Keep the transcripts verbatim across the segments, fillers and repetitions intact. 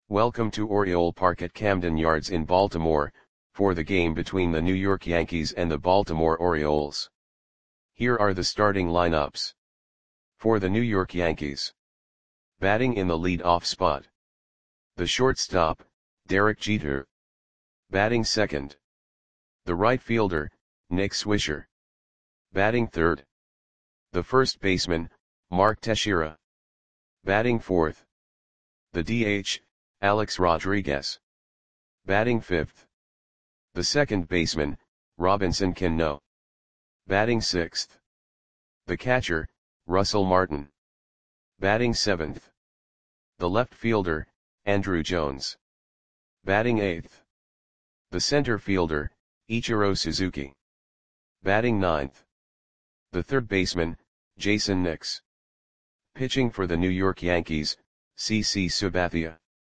Welcome to Oriole Park at Camden Yards in Baltimore, for the game between the New York Yankees and the Baltimore Orioles. Here are the starting lineups. For the New York Yankees. Batting in the lead-off spot. The shortstop, Derek Jeter. Batting second. The right fielder, Nick Swisher. Batting third. The first baseman, Mark Teixeira. Batting fourth. The D H, Alex Rodriguez. Batting fifth. The second baseman, Robinson Cano. Batting sixth. The catcher, Russell Martin. Batting seventh. The left fielder, Andruw Jones. Batting eighth. The center fielder, Ichiro Suzuki. Batting ninth. The third baseman, Jayson Nix. Pitching for the New York Yankees, CC Sabathia.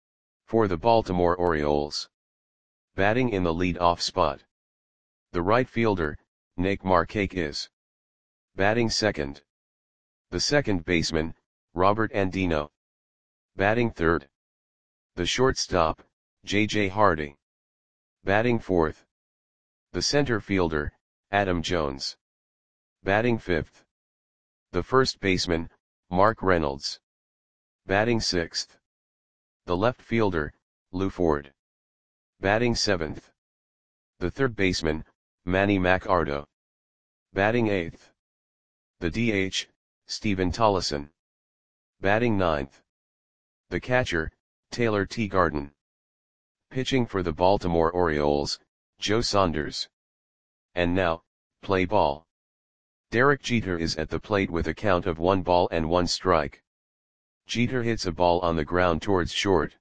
For the Baltimore Orioles. Batting in the lead-off spot. The right fielder, Nick Markakis. Batting second. The second baseman, Robert Andino. Batting third. The shortstop, J J Hardy. Batting fourth. The center fielder, Adam Jones. Batting fifth. The first baseman, Mark Reynolds. Batting sixth. The left fielder, Lew Ford. Batting seventh. The third baseman, Manny Machado. Batting eighth. The D H, Stephen Tollison. Batting ninth. The catcher, Taylor Teagarden. Pitching for the Baltimore Orioles, Joe Saunders. And now, play ball. Derek Jeter is at the plate with a count of one ball and one strike. Jeter hits a ball on the ground towards short.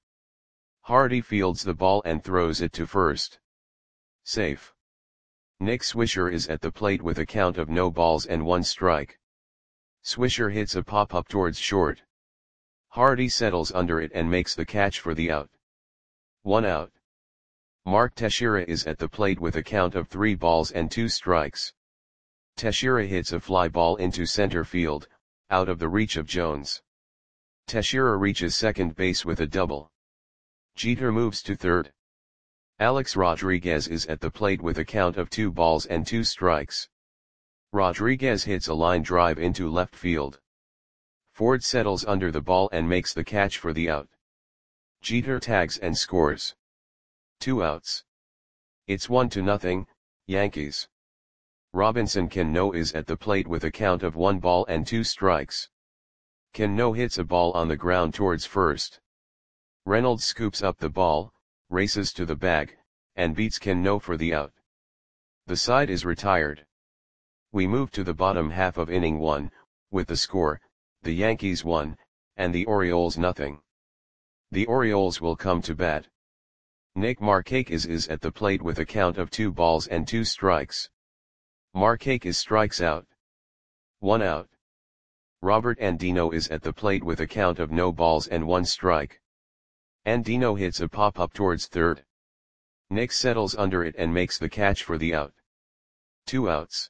Hardy fields the ball and throws it to first. Safe. Nick Swisher is at the plate with a count of no balls and one strike. Swisher hits a pop-up towards short. Hardy settles under it and makes the catch for the out. One out. Mark Teixeira is at the plate with a count of three balls and two strikes. Teixeira hits a fly ball into center field, out of the reach of Jones. Teixeira reaches second base with a double. Jeter moves to third. Alex Rodriguez is at the plate with a count of two balls and two strikes. Rodriguez hits a line drive into left field. Ford settles under the ball and makes the catch for the out. Jeter tags and scores. Two outs. It's one to nothing, Yankees. Robinson Cano is at the plate with a count of one ball and two strikes. Cano hits a ball on the ground towards first. Reynolds scoops up the ball, races to the bag, and beats Cano for the out. The side is retired. We move to the bottom half of inning one, with the score, the Yankees one, and the Orioles nothing. The Orioles will come to bat. Nick Markakis is at the plate with a count of two balls and two strikes. Markakis strikes out. One out. Robert Andino is at the plate with a count of no balls and one strike. Andino hits a pop-up towards third. Nick settles under it and makes the catch for the out. Two outs.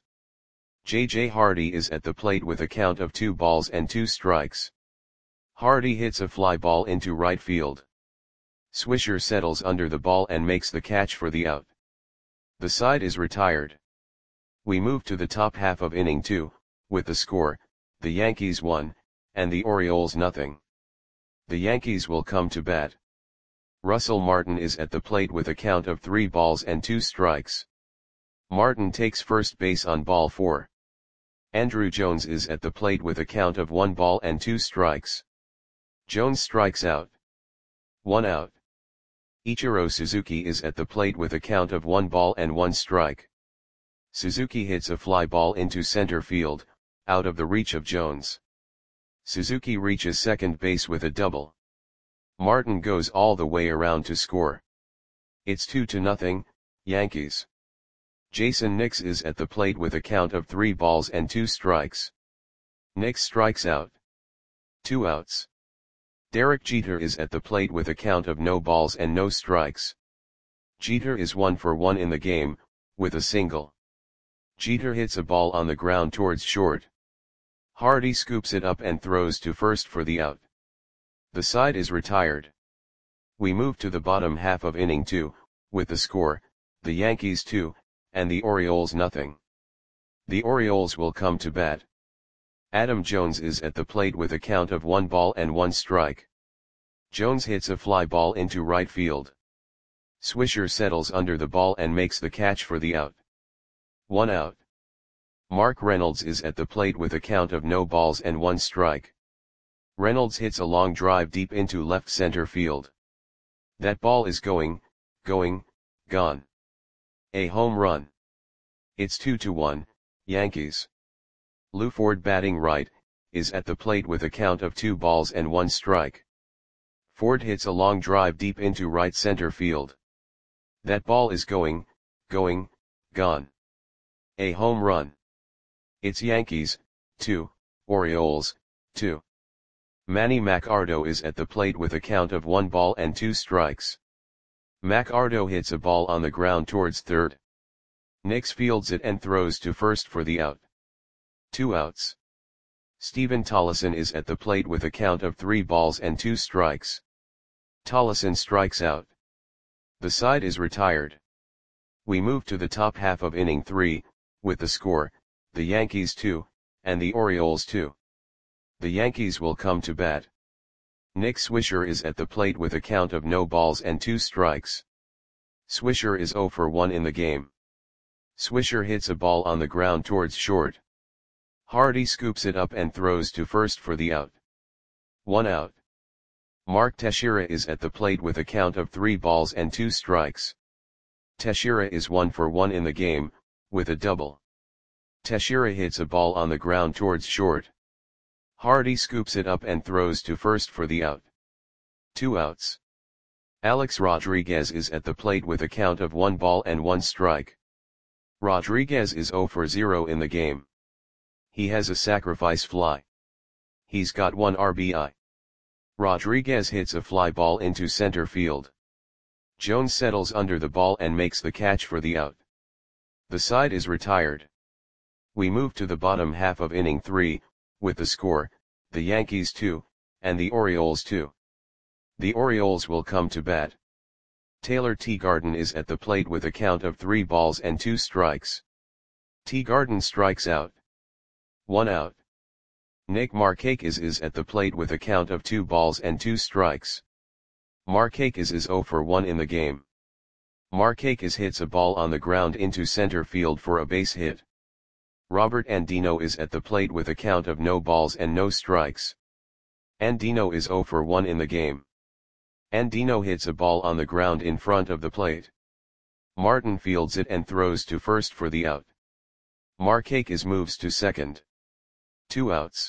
J J Hardy is at the plate with a count of two balls and two strikes. Hardy hits a fly ball into right field. Swisher settles under the ball and makes the catch for the out. The side is retired. We move to the top half of inning two, with the score, the Yankees one, and the Orioles nothing. The Yankees will come to bat. Russell Martin is at the plate with a count of three balls and two strikes. Martin takes first base on ball four. Andruw Jones is at the plate with a count of one ball and two strikes. Jones strikes out. One out. Ichiro Suzuki is at the plate with a count of one ball and one strike. Suzuki hits a fly ball into center field, out of the reach of Jones. Suzuki reaches second base with a double. Martin goes all the way around to score. It's two to nothing, Yankees. Jayson Nix is at the plate with a count of three balls and two strikes. Nix strikes out. Two outs. Derek Jeter is at the plate with a count of no balls and no strikes. Jeter is one for one in the game, with a single. Jeter hits a ball on the ground towards short. Hardy scoops it up and throws to first for the out. The side is retired. We move to the bottom half of inning two, with the score, the Yankees two, and the Orioles nothing. The Orioles will come to bat. Adam Jones is at the plate with a count of one ball and one strike. Jones hits a fly ball into right field. Swisher settles under the ball and makes the catch for the out. One out. Mark Reynolds is at the plate with a count of no balls and one strike. Reynolds hits a long drive deep into left center field. That ball is going, going, gone. A home run. It's two to one, Yankees. Lou Ford, batting right, is at the plate with a count of two balls and one strike. Ford hits a long drive deep into right center field. That ball is going, going, gone. A home run. It's Yankees, two, Orioles, two. Manny Machado is at the plate with a count of one ball and two strikes. Machado hits a ball on the ground towards third. Nix fields it and throws to first for the out. Two outs. Steven Tollefson is at the plate with a count of three balls and two strikes. Tollefson strikes out. The side is retired. We move to the top half of inning three, with the score, the Yankees two, and the Orioles two. The Yankees will come to bat. Nick Swisher is at the plate with a count of no balls and two strikes. Swisher is zero for one in the game. Swisher hits a ball on the ground towards short. Hardy scoops it up and throws to first for the out. One out. Mark Teixeira is at the plate with a count of three balls and two strikes. Teixeira is one for one in the game, with a double. Teixeira hits a ball on the ground towards short. Hardy scoops it up and throws to first for the out. Two outs. Alex Rodriguez is at the plate with a count of one ball and one strike. Rodriguez is zero for zero in the game. He has a sacrifice fly. He's got one R B I. Rodriguez hits a fly ball into center field. Jones settles under the ball and makes the catch for the out. The side is retired. We move to the bottom half of inning three, with the score, the Yankees two, and the Orioles two. The Orioles will come to bat. Taylor Teagarden is at the plate with a count of three balls and two strikes. Teagarden strikes out. One out. Nick Markakis is at the plate with a count of two balls and two strikes. Markakis is zero for one in the game. Markakis hits a ball on the ground into center field for a base hit. Robert Andino is at the plate with a count of no balls and no strikes. Andino is zero for one in the game. Andino hits a ball on the ground in front of the plate. Martin fields it and throws to first for the out. Markakis moves to second. Two outs.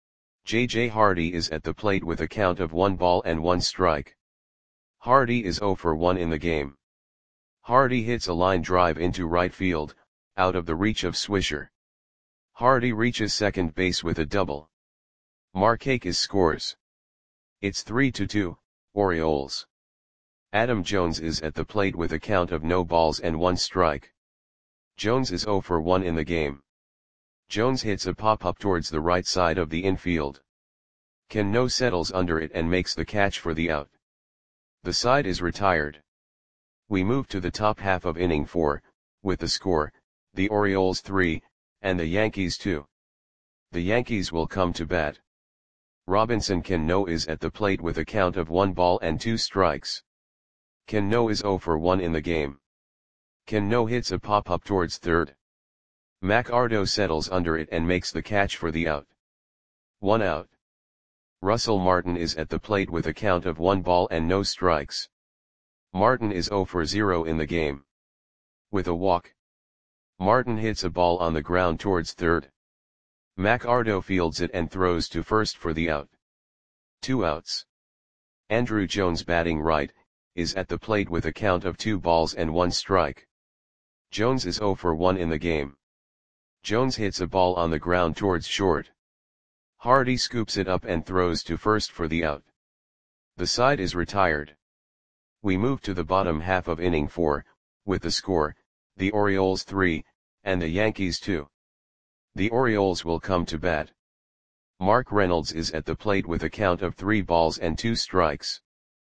J J Hardy is at the plate with a count of one ball and one strike. Hardy is zero for one in the game. Hardy hits a line drive into right field, out of the reach of Swisher. Hardy reaches second base with a double. Markakis scores. It's three to two, Orioles. Adam Jones is at the plate with a count of no balls and one strike. Jones is zero for one in the game. Jones hits a pop-up towards the right side of the infield. Cano settles under it and makes the catch for the out. The side is retired. We move to the top half of inning four, with the score, the Orioles three, and the Yankees two. The Yankees will come to bat. Robinson Cano is at the plate with a count of one ball and two strikes. Cano is zero for one in the game. Cano hits a pop-up towards third. Machado settles under it and makes the catch for the out. One out. Russell Martin is at the plate with a count of one ball and no strikes. Martin is zero for zero in the game. With a walk. Martin hits a ball on the ground towards third. Machado fields it and throws to first for the out. Two outs. Andruw Jones, batting right, is at the plate with a count of two balls and one strike. Jones is zero for one in the game. Jones hits a ball on the ground towards short. Hardy scoops it up and throws to first for the out. The side is retired. We move to the bottom half of inning four, with the score, the Orioles three, and the Yankees two. The Orioles will come to bat. Mark Reynolds is at the plate with a count of three balls and two strikes.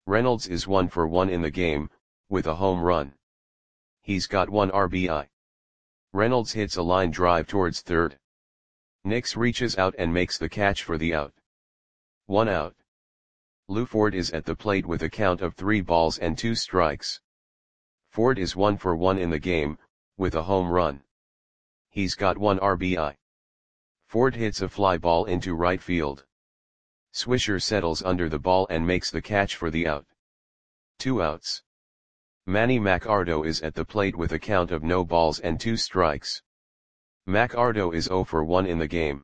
Reynolds is one for one in the game, with a home run. He's got one R B I. Reynolds hits a line drive towards third. Nix reaches out and makes the catch for the out. One out. Lou Ford is at the plate with a count of three balls and two strikes. Ford is one for one in the game, with a home run. He's got one R B I. Ford hits a fly ball into right field. Swisher settles under the ball and makes the catch for the out. Two outs. Manny Machado is at the plate with a count of no balls and two strikes. Machado is zero for one in the game.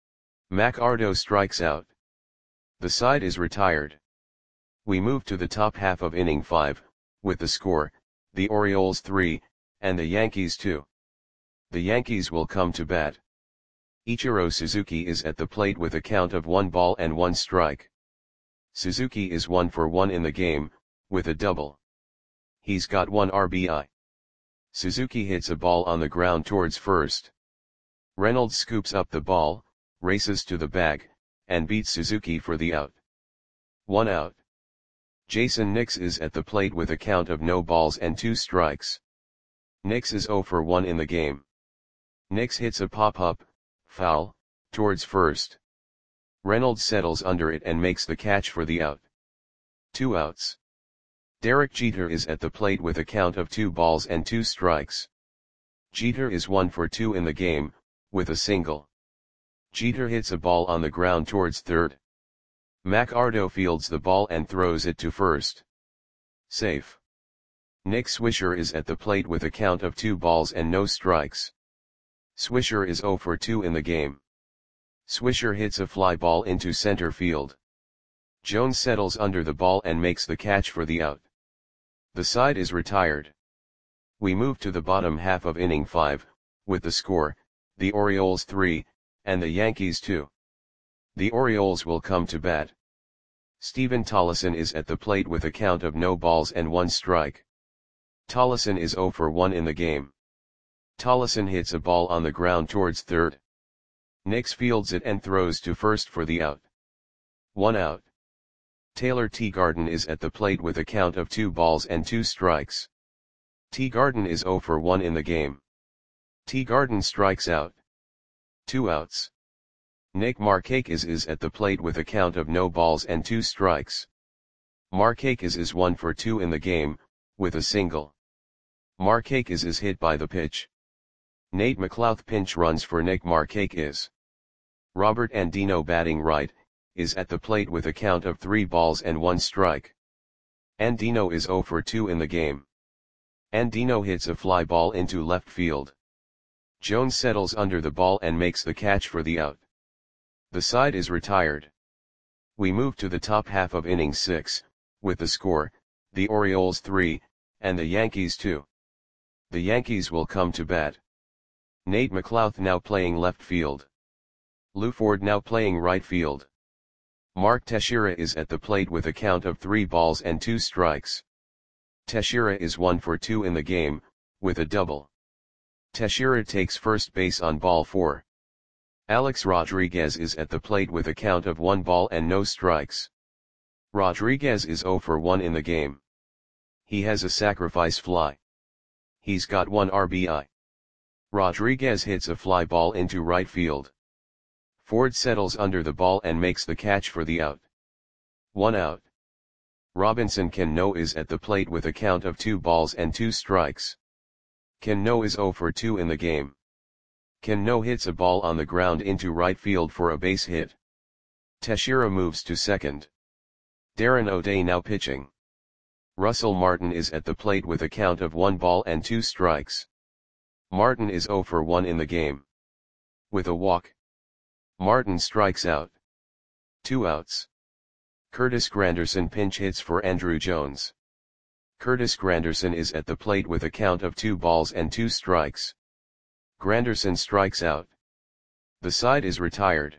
Machado strikes out. The side is retired. We move to the top half of inning five, with the score, the Orioles three, and the Yankees two. The Yankees will come to bat. Ichiro Suzuki is at the plate with a count of one ball and one strike. Suzuki is one for one in the game, with a double. He's got one R B I. Suzuki hits a ball on the ground towards first. Reynolds scoops up the ball, races to the bag, and beats Suzuki for the out. One out. Jason Nix is at the plate with a count of no balls and two strikes. Nix is zero for one in the game. Nix hits a pop-up, foul, towards first. Reynolds settles under it and makes the catch for the out. Two outs. Derek Jeter is at the plate with a count of two balls and two strikes. Jeter is one for two in the game, with a single. Jeter hits a ball on the ground towards third. Machado fields the ball and throws it to first. Safe. Nick Swisher is at the plate with a count of two balls and no strikes. Swisher is zero for two in the game. Swisher hits a fly ball into center field. Jones settles under the ball and makes the catch for the out. The side is retired. We move to the bottom half of inning five, with the score, the Orioles three, and the Yankees two. The Orioles will come to bat. Steven Tollefson is at the plate with a count of no balls and one strike. Tollefson is zero for one in the game. Tollefson hits a ball on the ground towards third. Nix fields it and throws to first for the out. One out. Taylor Teagarden is at the plate with a count of two balls and two strikes. Teagarden is zero for one in the game. Teagarden strikes out. Two outs. Nick Markakis is at the plate with a count of no balls and two strikes. Markakis is one for two in the game, with a single. Markakis is hit by the pitch. Nate McLouth pinch runs for Nick Markakis. Robert Andino, batting right, is at the plate with a count of three balls and one strike. Andino is zero for two in the game. Andino hits a fly ball into left field. Jones settles under the ball and makes the catch for the out. The side is retired. We move to the top half of inning six, with the score, the Orioles three, and the Yankees two. The Yankees will come to bat. Nate McLouth now playing left field. Lou Ford now playing right field. Mark Teixeira is at the plate with a count of three balls and two strikes. Teixeira is one for two in the game, with a double. Teixeira takes first base on ball four. Alex Rodriguez is at the plate with a count of one ball and no strikes. Rodriguez is zero for one in the game. He has a sacrifice fly. He's got one R B I. Rodriguez hits a fly ball into right field. Ford settles under the ball and makes the catch for the out. One out. Robinson Cano is at the plate with a count of two balls and two strikes. Cano is zero for two in the game. Cano hits a ball on the ground into right field for a base hit. Teixeira moves to second. Darren O'Day now pitching. Russell Martin is at the plate with a count of one ball and two strikes. Martin is zero for one in the game. With a walk. Martin strikes out. Two outs. Curtis Granderson pinch hits for Andruw Jones. Curtis Granderson is at the plate with a count of two balls and two strikes. Granderson strikes out. The side is retired.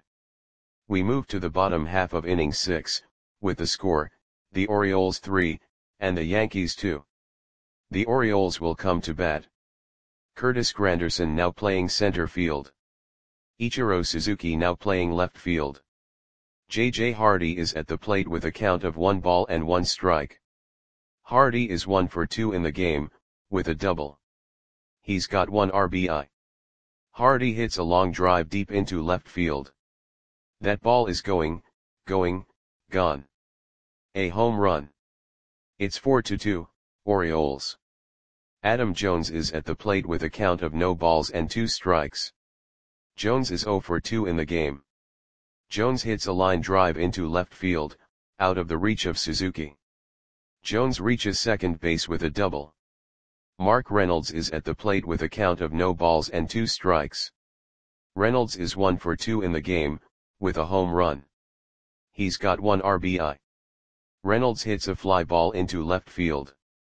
We move to the bottom half of inning six, with the score, the Orioles three, and the Yankees two. The Orioles will come to bat. Curtis Granderson now playing center field. Ichiro Suzuki now playing left field. J J Hardy is at the plate with a count of one ball and one strike. Hardy is one for two in the game, with a double. He's got one R B I. Hardy hits a long drive deep into left field. That ball is going, going, gone. A home run. It's four to two, Orioles. Adam Jones is at the plate with a count of no balls and two strikes. Jones is zero for two in the game. Jones hits a line drive into left field, out of the reach of Suzuki. Jones reaches second base with a double. Mark Reynolds is at the plate with a count of no balls and two strikes. Reynolds is one for two in the game, with a home run. He's got one R B I. Reynolds hits a fly ball into left field.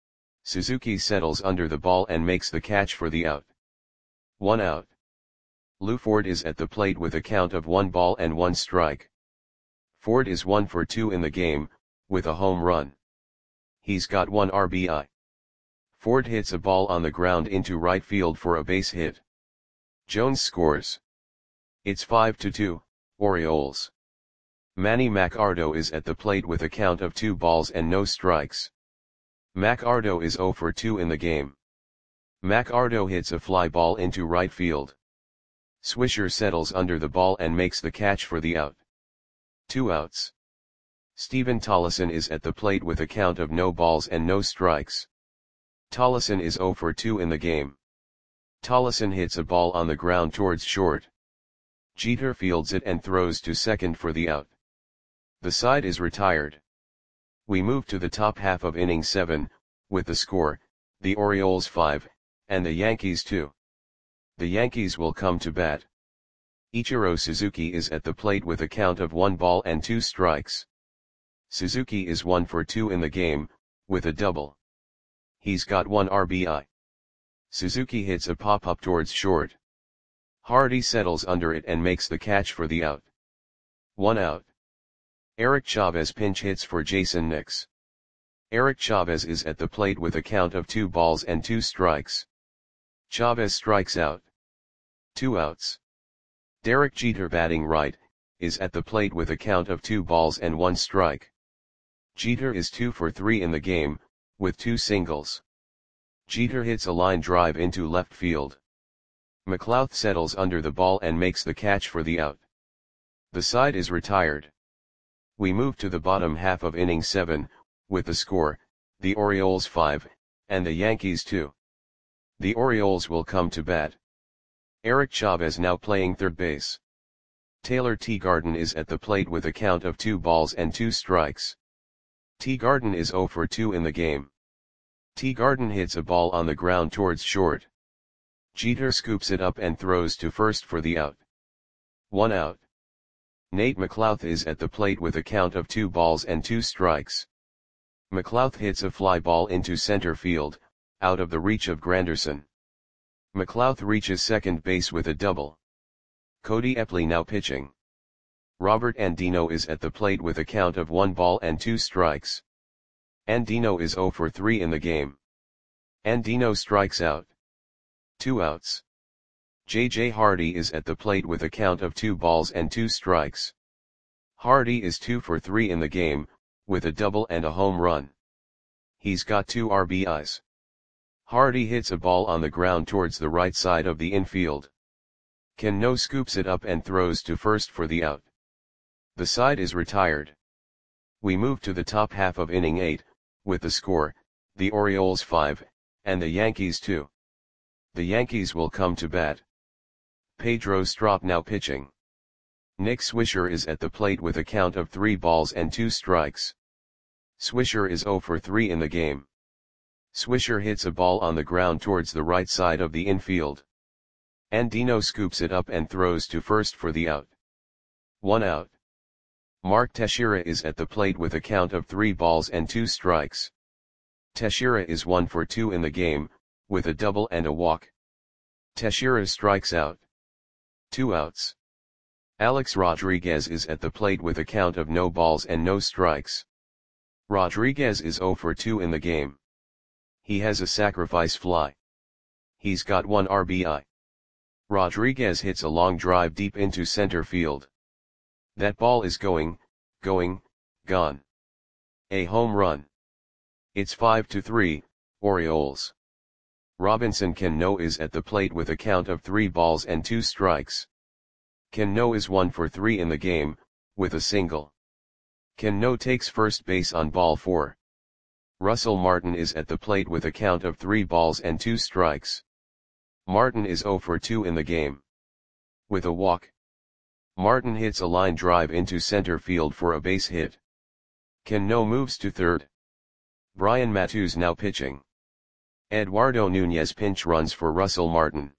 Suzuki settles under the ball and makes the catch for the out. One out. Lou Ford is at the plate with a count of one ball and one strike. Ford is one for two in the game, with a home run. He's got one R B I. Ford hits a ball on the ground into right field for a base hit. Jones scores. It's five to two, Orioles. Manny Machado is at the plate with a count of two balls and no strikes. Machado is zero for two in the game. Machado hits a fly ball into right field. Swisher settles under the ball and makes the catch for the out. Two outs. Steven Tollefson is at the plate with a count of no balls and no strikes. Tollefson is zero for two in the game. Tollefson hits a ball on the ground towards short. Jeter fields it and throws to second for the out. The side is retired. We move to the top half of inning seven, with the score, the Orioles five, and the Yankees two. The Yankees will come to bat. Ichiro Suzuki is at the plate with a count of one ball and two strikes. Suzuki is one for two in the game, with a double. He's got one R B I. Suzuki hits a pop-up towards short. Hardy settles under it and makes the catch for the out. One out. Eric Chavez pinch hits for Jason Nix. Eric Chavez is at the plate with a count of two balls and two strikes. Chavez strikes out. Two outs. Derek Jeter, batting right, is at the plate with a count of two balls and one strike. Jeter is two for three in the game, with two singles. Jeter hits a line drive into left field. McLeod settles under the ball and makes the catch for the out. The side is retired. We move to the bottom half of inning seven, with the score, the Orioles five, and the Yankees two. The Orioles will come to bat. Eric Chavez now playing third base. Taylor Teagarden is at the plate with a count of two balls and two strikes. Teagarden is zero for two in the game. Teagarden hits a ball on the ground towards short. Jeter scoops it up and throws to first for the out. One out. Nate McLouth is at the plate with a count of two balls and two strikes. McLouth hits a fly ball into center field, out of the reach of Granderson. McLouth reaches second base with a double. Cody Epley now pitching. Robert Andino is at the plate with a count of one ball and two strikes. Andino is zero for three in the game. Andino strikes out. Two outs. J J Hardy is at the plate with a count of two balls and two strikes. Hardy is two for three in the game, with a double and a home run. He's got two R B Is. Hardy hits a ball on the ground towards the right side of the infield. Cano scoops it up and throws to first for the out. The side is retired. We move to the top half of inning eight, with the score, the Orioles five, and the Yankees two. The Yankees will come to bat. Pedro Strop now pitching. Nick Swisher is at the plate with a count of three balls and two strikes. Swisher is zero for three in the game. Swisher hits a ball on the ground towards the right side of the infield. Andino scoops it up and throws to first for the out. One out. Mark Teixeira is at the plate with a count of three balls and two strikes. Teixeira is one for two in the game, with a double and a walk. Teixeira strikes out. Two outs. Alex Rodriguez is at the plate with a count of no balls and no strikes. Rodriguez is zero for two in the game. He has a sacrifice fly. He's got one R B I. Rodriguez hits a long drive deep into center field. That ball is going, going, gone. A home run. It's five to three, Orioles. Robinson Cano is at the plate with a count of three balls and two strikes. Cano is one for three in the game, with a single. Cano takes first base on ball four. Russell Martin is at the plate with a count of three balls and two strikes. Martin is zero for two in the game. With a walk. Martin hits a line drive into center field for a base hit. Cano moves to third. Brian Matusz now pitching. Eduardo Nunez pinch runs for Russell Martin.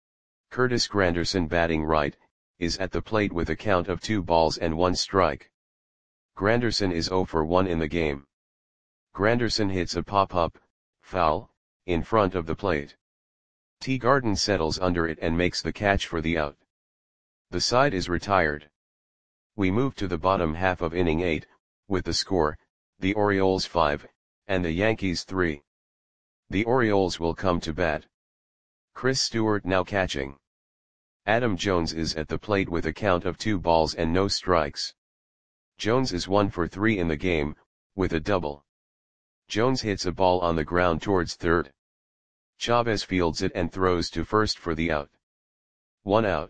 Curtis Granderson batting right, is at the plate with a count of two balls and one strike. Granderson is zero for one in the game. Granderson hits a pop-up, foul, in front of the plate. Teeguarden settles under it and makes the catch for the out. The side is retired. We move to the bottom half of inning eight, with the score, the Orioles five, and the Yankees three. The Orioles will come to bat. Chris Stewart now catching. Adam Jones is at the plate with a count of two balls and no strikes. Jones is one for three in the game, with a double. Jones hits a ball on the ground towards third. Chavez fields it and throws to first for the out. One out.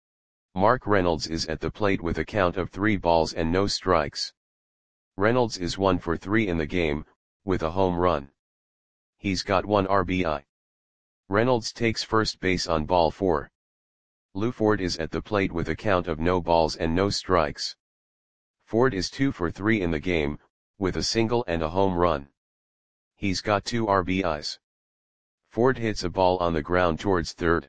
Mark Reynolds is at the plate with a count of three balls and no strikes. Reynolds is one for three in the game, with a home run. He's got one R B I. Reynolds takes first base on ball four. Lou Ford is at the plate with a count of no balls and no strikes. Ford is two for three in the game, with a single and a home run. He's got two R B Is. Ford hits a ball on the ground towards third.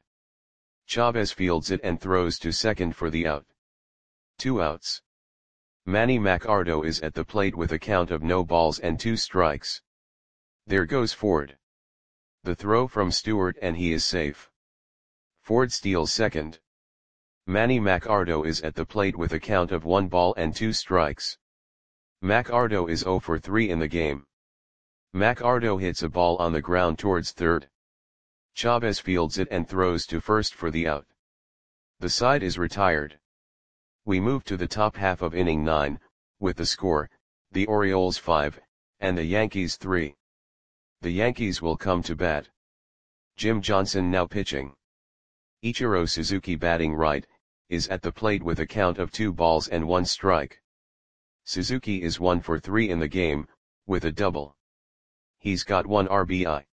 Chavez fields it and throws to second for the out. Two outs. Manny Machado is at the plate with a count of no balls and two strikes. There goes Ford. The throw from Stewart and he is safe. Ford steals second. Manny Machado is at the plate with a count of one ball and two strikes. Machado is zero for three in the game. Machado hits a ball on the ground towards third. Chavez fields it and throws to first for the out. The side is retired. We move to the top half of inning nine, with the score, the Orioles five, and the Yankees three. The Yankees will come to bat. Jim Johnson now pitching. Ichiro Suzuki batting right, is at the plate with a count of two balls and one strike. Suzuki is one for three in the game, with a double. He's got one R B I.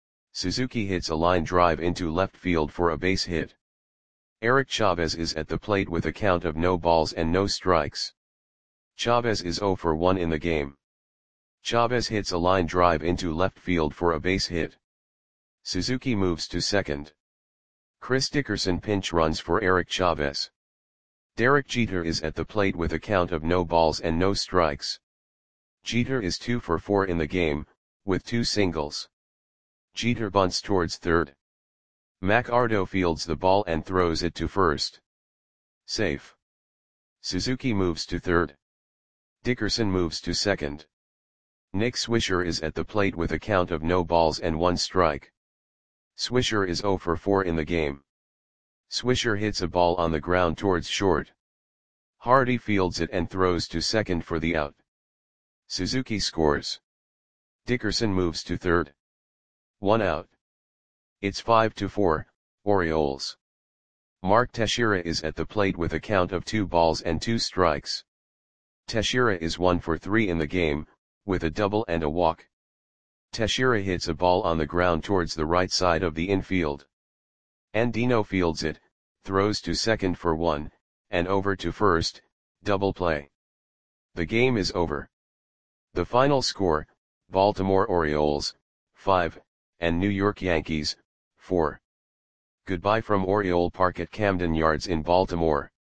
Suzuki hits a line drive into left field for a base hit. Eric Chavez is at the plate with a count of no balls and no strikes. Chavez is zero for one in the game. Chavez hits a line drive into left field for a base hit. Suzuki moves to second. Chris Dickerson pinch runs for Eric Chavez. Derek Jeter is at the plate with a count of no balls and no strikes. Jeter is two for four in the game, with two singles. Jeter bunts towards third. Machado fields the ball and throws it to first. Safe. Suzuki moves to third. Dickerson moves to second. Nick Swisher is at the plate with a count of no balls and one strike. Swisher is zero for four in the game. Swisher hits a ball on the ground towards short. Hardy fields it and throws to second for the out. Suzuki scores. Dickerson moves to third. One out. It's five to four, Orioles. Mark Teixeira is at the plate with a count of two balls and two strikes. Teixeira is one for three in the game, with a double and a walk. Teixeira hits a ball on the ground towards the right side of the infield. Andino fields it, throws to second for one, and over to first, double play. The game is over. The final score, Baltimore Orioles, five, and New York Yankees, four. Goodbye from Oriole Park at Camden Yards in Baltimore.